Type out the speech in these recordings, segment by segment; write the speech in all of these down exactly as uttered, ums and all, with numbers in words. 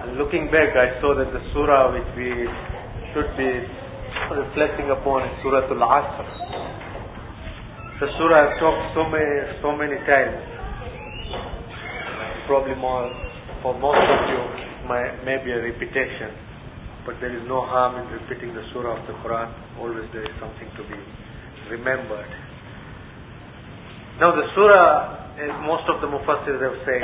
And looking back, I saw that the surah which we should be reflecting upon is Surah Al-Asr. The surah I've talked so many, so many times. Probably more, for most of you, may, may be a repetition. But there is no harm in repeating the surah of the Quran. Always there is something to be remembered. Now the surah, as most of the Mufassirs have said,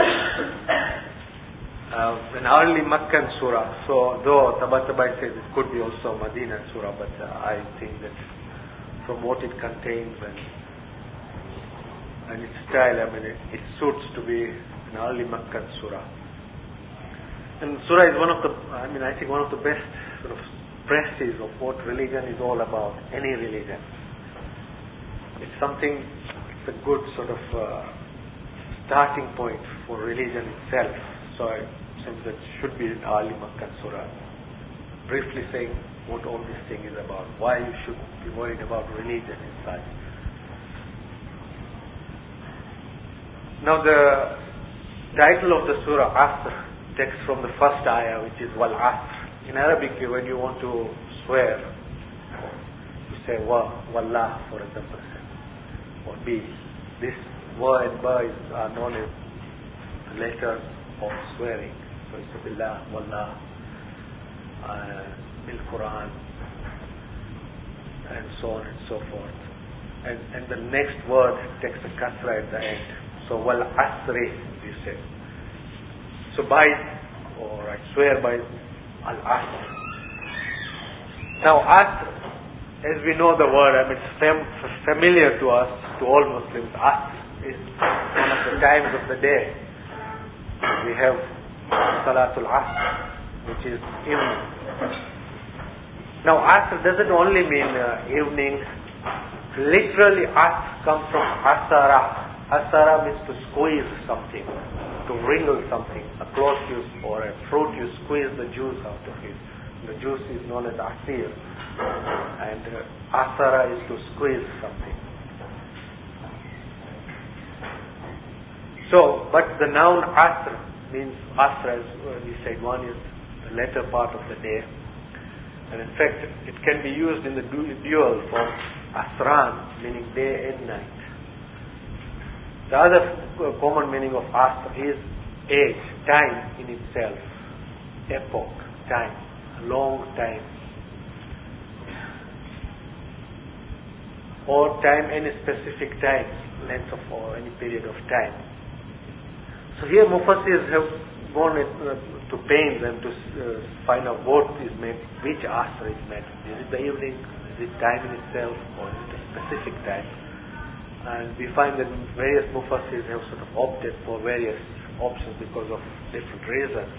uh, an early Meccan surah. So though Tabatabai says it could be also Medina surah, but uh, I think that from what it contains and and its style, I mean, it, it suits to be an early Meccan surah. And surah is one of the, I mean, I think one of the best sort of presses of what religion is all about, any religion. It's something, it's a good sort of uh, starting point for religion itself. So I think that should be an early Meccan surah. Briefly saying what all this thing is about, why you should be worried about religion and such. Now the title of the surah, Asr, takes from the first ayah, which is Wal Asr. In Arabic, when you want to swear, you say Wa, Wallah, for example, or Bi. This Wa and Ba is, are known as letters of swearing. So it's Billah, Wallah, uh, Bil Quran, and so on and so forth. And, and the next word takes a kasra at the end. So Wal Asri, you say. So by, or I swear by Al-Asr. Now Asr, as we know the word, I mean it's fam- familiar to us, to all Muslims. Asr is one of the times of the day. We have Salatul Asr, which is evening. Now Asr doesn't only mean uh, evening. Literally Asr comes from Asara. Asara means to squeeze something, to wrinkle something. A cloth you, or a fruit, you squeeze the juice out of it. The juice is known as asir. And uh, asara is to squeeze something. So, but the noun asr means asr, as we said, one is the latter part of the day. And in fact, it can be used in the dual for asran, meaning day and night. The other common meaning of asr is age, time in itself, epoch, time, a long time, or time, any specific time, length of or any period of time. So here Mufassirs have gone uh, to pains and to uh, find out what is meant, which asr is meant. Is it the evening? Is it time in itself, or is it a specific time? And we find that various Mufassirs have sort of opted for various options because of different reasons.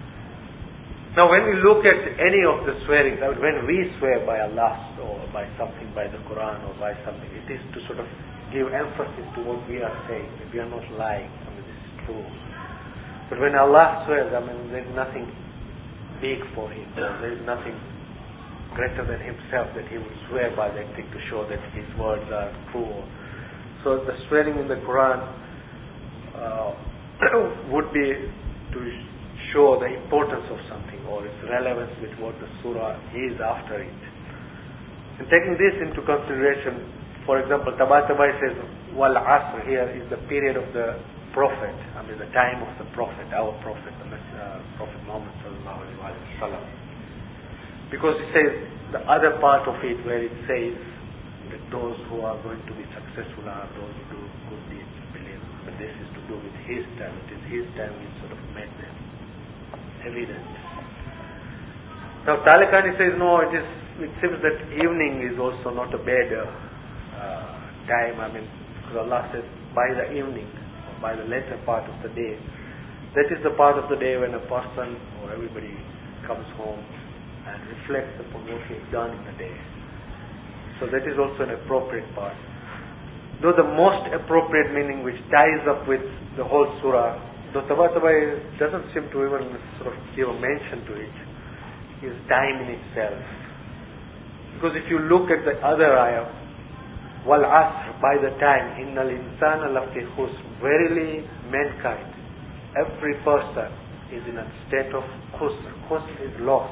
Now when we look at any of the swearings, I mean, when we swear by Allah or by something, by the Quran or by something, it is to sort of give emphasis to what we are saying, that we are not lying. I mean, this is true. But when Allah swears, I mean, there is nothing big for Him. There is nothing greater than Himself that He would swear by that thing to show that His words are true. So the swearing in the Quran uh, would be to show the importance of something or its relevance with what the surah is after it. And taking this into consideration, for example, Tabatabai says, Wal Asr here is the period of the Prophet, I mean the time of the Prophet, our Prophet, the uh, Prophet Muhammad sallallahu alaihi wasallam. Because it says, the other part of it where it says, that those who are going to be successful are those who do good deeds, believe. But this is to do with his time. It is his time which sort of made them evident. Now Talikani says no, it is. It seems that evening is also not a bad uh, time. I mean, because Allah says by the evening, or by the later part of the day, that is the part of the day when a person or everybody comes home and reflects upon what he has done in the day. So that is also an appropriate part. Though the most appropriate meaning which ties up with the whole surah, though Tabatabai doesn't seem to even sort of give a mention to it, is time in itself. Because if you look at the other ayah, Wal Asr, by the time, Innal insana lafi khusr, verily mankind, every person is in a state of khusr. Khusr is loss.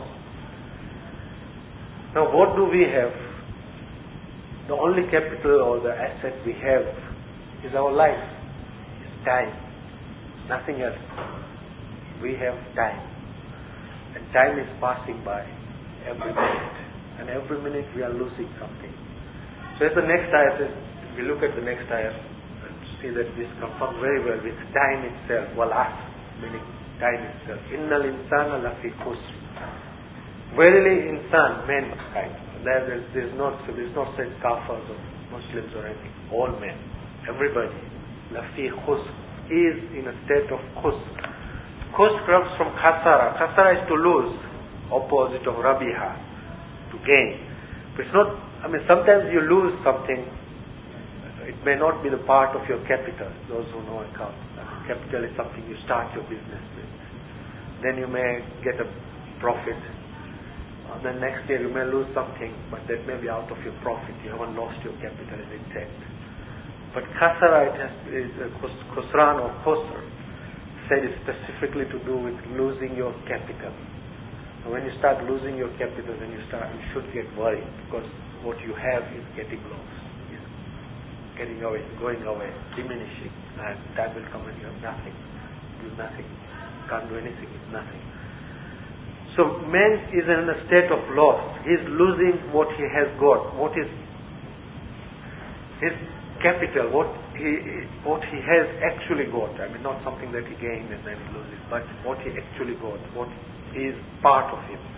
Now what do we have? The only capital or the asset we have is our life. It's time. Nothing else. We have time. And time is passing by every minute. And every minute we are losing something. So as the next ayah says, we look at the next ayah and see that this confirms very well with time itself. Wal asr, meaning time itself. Innal insana lafi khusr. Verily insan, mankind. There is there's not there's not said kafirs or Muslims or anything. All men, everybody, lafi khusr, is in a state of khusr. Khusr comes from khasara. Khasara is to lose, opposite of rabiha, to gain. But it's not. I mean, sometimes you lose something. It may not be the part of your capital. Those who know accounts, capital is something you start your business with. Then you may get a profit. Uh, then next year you may lose something, but that may be out of your profit. You haven't lost your capital, it's intact. But khasara, it has, is uh, khusran or khusr, said is specifically to do with losing your capital. So when you start losing your capital, then you start, you should get worried, because what you have is getting lost, is getting away, going away, diminishing, and that will come and you have nothing, do nothing, can't do anything, it's nothing. So man is in a state of loss. He is losing what he has got, what is his capital, what he what he has actually got. I mean, not something that he gained and then he loses, but what he actually got, what is part of him.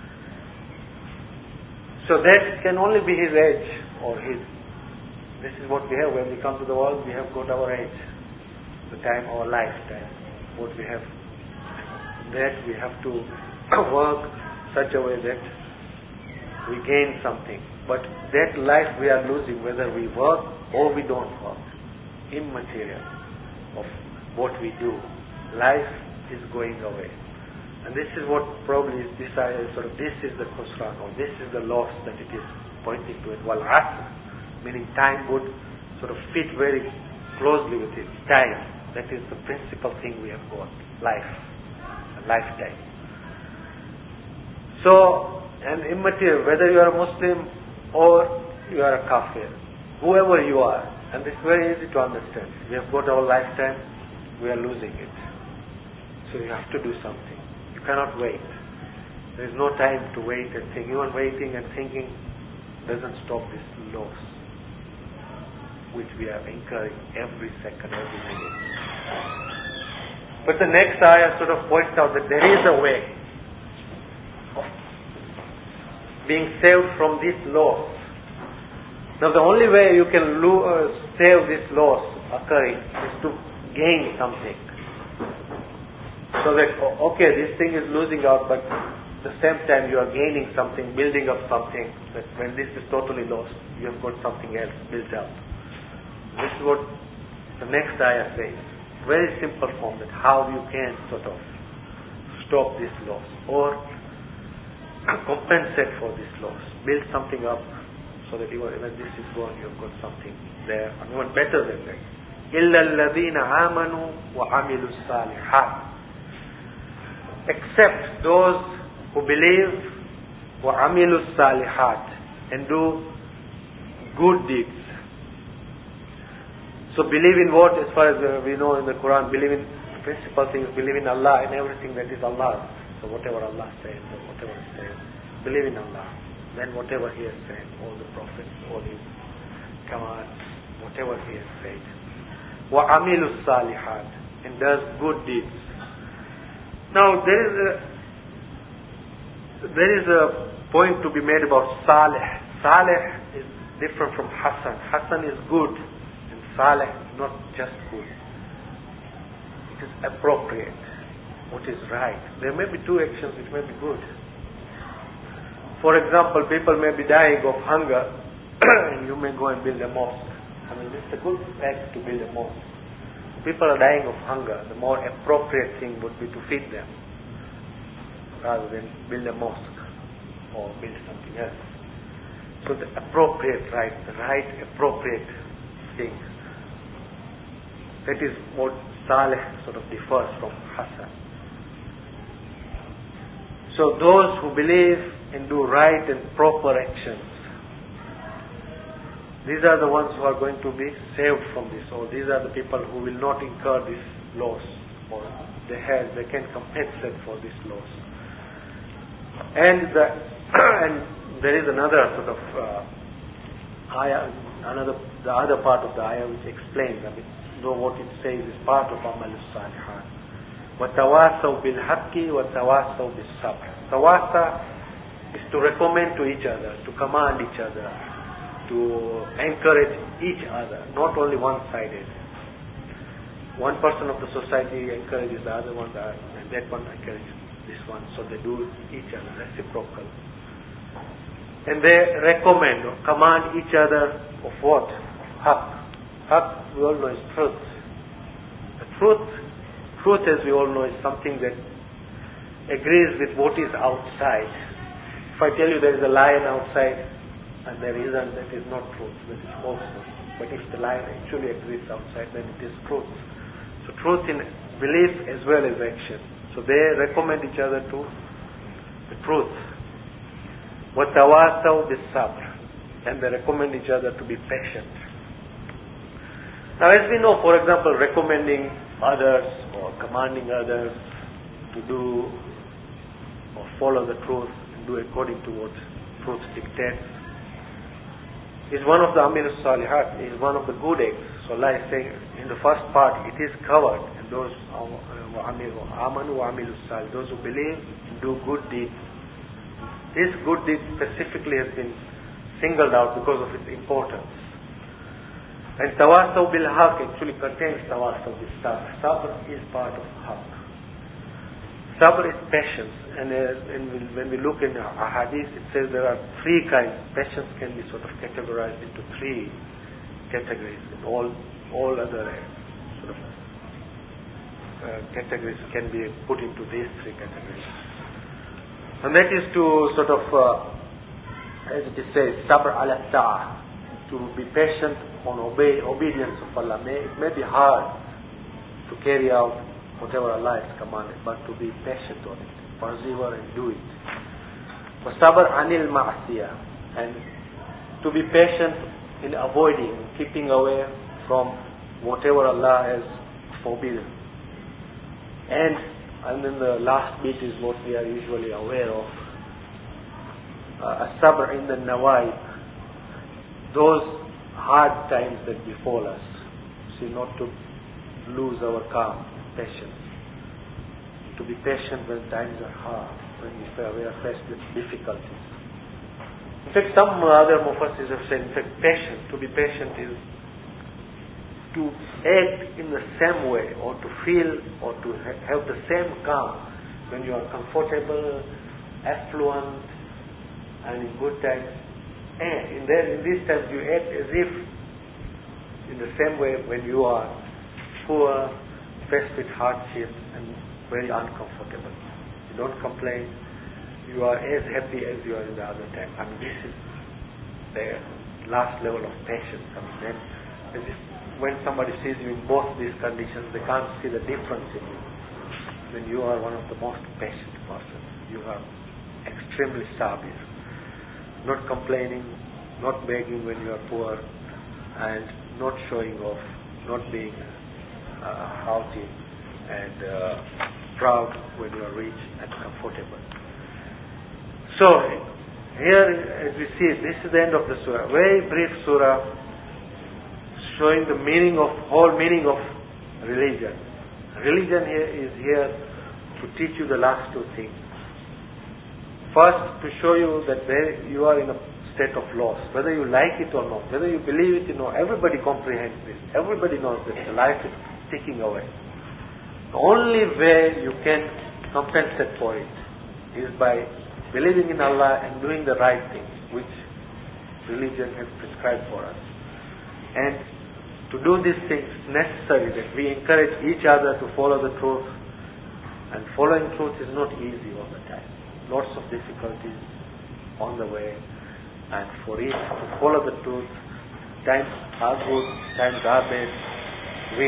So that can only be his age or his. This is what we have when we come to the world. We have got our age, the time, our lifetime, what we have. That we have to work such a way that we gain something. But that life we are losing, whether we work or we don't work, immaterial of what we do. Life is going away. And this is what probably is decided, sort of this is the khusran, or this is the loss that it is pointing to it. Wal asr, meaning time would sort of fit very closely with it. Time, that is the principal thing we have got. Life, a lifetime. So, and immaterial, whether you are a Muslim or you are a kafir, whoever you are, and it's very easy to understand. We have got our lifetime, we are losing it. So you have to do something. You cannot wait. There is no time to wait and think. Even waiting and thinking doesn't stop this loss which we are incurring every second, every minute. But the next ayah sort of points out that there is a way of being saved from this loss. Now the only way you can lo- uh, save this loss occurring is to gain something. So that, okay, this thing is losing out, but at the same time you are gaining something, building up something, that when this is totally lost, you have got something else built up. This is what the next ayah says. Very simple form, that how you can sort of stop this loss or compensate for this loss. Build something up so that even when this is gone, you have got something there, and even better than that. إِلَّا الَّذِينَ آمَنُوا وَعَمِلُوا الصَّالِحَاتِ, except those who believe وَعَمِلُوا الصَّالِحَاتِ, and do good deeds. So believe in what? As far as uh, we know in the Quran, believe in principal things, believe in Allah and everything that is Allah's. So whatever Allah says or whatever He says, believe in Allah. Then whatever He has said, all the prophets, all His commands, whatever He has said. وَعَمِلُوا الصَّالِحَاتِ, and does good deeds. Now there is a there is a point to be made about Salih. Salih is different from Hasan. Hasan is good, and Salih is not just good. It is appropriate. What is right. There may be two actions which may be good. For example, people may be dying of hunger, and you may go and build a mosque. I mean, it's a good act to build a mosque. People are dying of hunger. The more appropriate thing would be to feed them, rather than build a mosque or build something else. So the appropriate right, the right appropriate thing. That is what Salih sort of differs from Hasan. So those who believe and do right and proper actions, these are the ones who are going to be saved from this, or these are the people who will not incur this loss, or they have, they can compensate for this loss. And the and there is another sort of uh, ayah, another the other part of the ayah which explains. I mean, know what it says is part of Amal Salihat. وَتَوَاسَوْا بِالْحَقِّ وَتَوَاسَوْا بِالصَّبْرِ. Tawasa is to recommend to each other, to command each other, to encourage each other, not only one-sided. One person of the society encourages the other one, and that one encourages this one, so they do each other, reciprocal. And they recommend or command each other of what? Haqq. Haqq, we all know, is truth. The truth Truth, as we all know, is something that agrees with what is outside. If I tell you there is a lion outside and there isn't, that is not truth, that is falsehood. But if the lion actually exists outside, then it is truth. So truth in belief as well as action. So they recommend each other to the truth. وَتَوَاسَوْا بِالصَّبْرِ. And they recommend each other to be patient. Now, as we know, for example, recommending others or commanding others to do or follow the truth and do according to what truth dictates is one of the Amil Salihat, is one of the good acts. So Allah is saying in the first part it is covered, and those Amanu wa Amilu Salih, those who believe and do good deeds. This good deed specifically has been singled out because of its importance. And Tawasaw bil Haq actually contains Tawasaw bil Sabr. Sabr is part of Haq. Sabr is patience, and, uh, and when we look in a hadith, it says there are three kinds. Patience can be sort of categorized into three categories, and all all other uh, sort of uh, categories can be put into these three categories. And that is to sort of, uh, as it says, Sabr ala ta'ah, to be patient on obey, obedience of Allah. May, it may be hard to carry out whatever Allah has commanded, but to be patient on it, persevere and do it. وَصَبْرْ عَنِ الْمَعْصِيَةِ, and to be patient in avoiding, keeping away from whatever Allah has forbidden. And and then the last bit is what we are usually aware of. As-sabr in the nawaib, those hard times that befall us, see, not to lose our calm, patience, to be patient when times are hard, when we are faced with difficulties. In fact, some other mufassirs have said, in fact, patient, to be patient is to act in the same way, or to feel, or to ha- have the same calm when you are comfortable, affluent, and in good times. And in, there, in these times you act as if in the same way when you are poor, faced with hardship and very uncomfortable. You don't complain. You are as happy as you are in the other time. I mean, this is the last level of patience. I mean, then, this, when somebody sees you in both these conditions, they can't see the difference in you. When you are one of the most patient persons, you are extremely sabir. Not complaining, not begging when you are poor, and not showing off, not being uh, haughty and uh, proud when you are rich and comfortable. So, here as we see, this is the end of the surah. Very brief surah showing the meaning of, whole meaning of religion. Religion here is here to teach you the last two things. First, to show you that there you are in a state of loss, whether you like it or not, whether you believe it or not. Everybody comprehends this. Everybody knows that the life is ticking away. The only way you can compensate for it is by believing in Allah and doing the right things, which religion has prescribed for us. And to do these things, necessary that we encourage each other to follow the truth. And following truth is not easy all the time. Lots of difficulties on the way, and for it to follow the truth, times are good, times are bad. We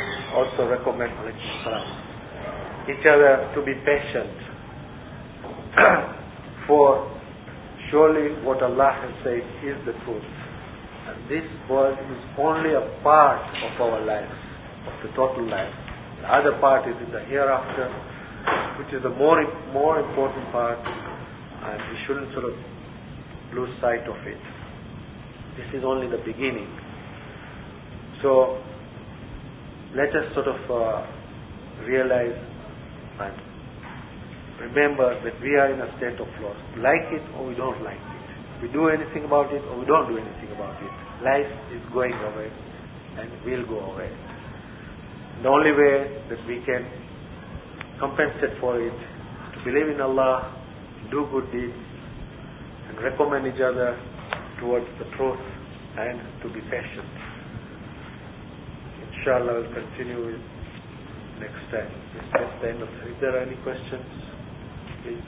also recommend each other to be patient For surely what Allah has said is the truth. And this world is only a part of our life, of the total life. The other part is in the hereafter, which is the more more important part, and we shouldn't sort of lose sight of it. This is only the beginning. So let us sort of uh, realize and remember that we are in a state of loss. Like it or we don't like it. We do anything about it or we don't do anything about it. Life is going away and will go away. The only way that we can compensate for it is to believe in Allah, do good deeds, and recommend each other towards the truth and to be patient. Inshallah, we'll continue with next time. That's the end of it. If there are any questions, please.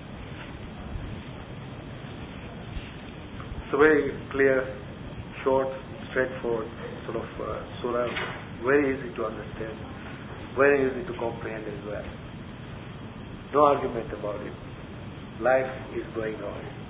It's a very clear, short, straightforward sort of uh, surah, very easy to understand, very easy to comprehend as well. No argument about it. Life is going on.